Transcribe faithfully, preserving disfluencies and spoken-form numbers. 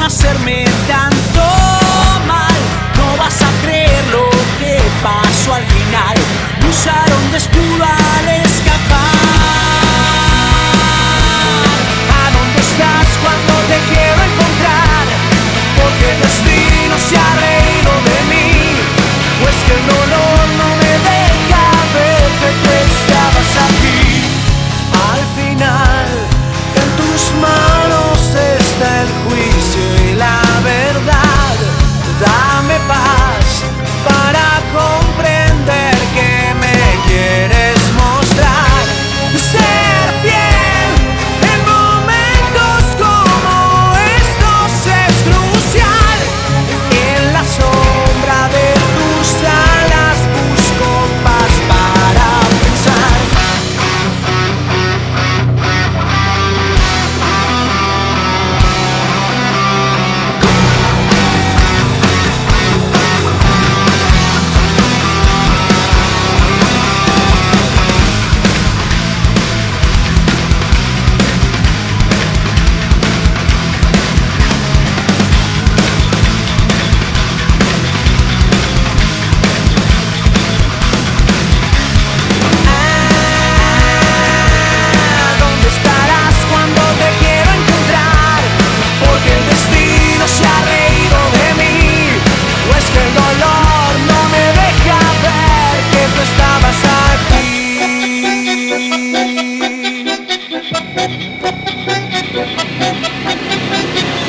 hacerme tanto mal. No vas a creer lo que pasó al final. Me usaron de escudo al escapar. ¿A dónde estás cuando te quiero encontrar? Porque el destino se ha reído de mí. Pues que el dolor no me deja ver que tú estabas aquí. Al final, en tus manos está el juicio y la verdad. Dame paz para comprender que me quieres mostrar. Ser fiel en momentos como estos es crucial. En la sombra de tus alas busco paz para pensar. ¿Dónde estarás cuando te quiero encontrar? Porque el destino se ha reído de mí. Pues que el dolor no me deja ver que tú estabas aquí.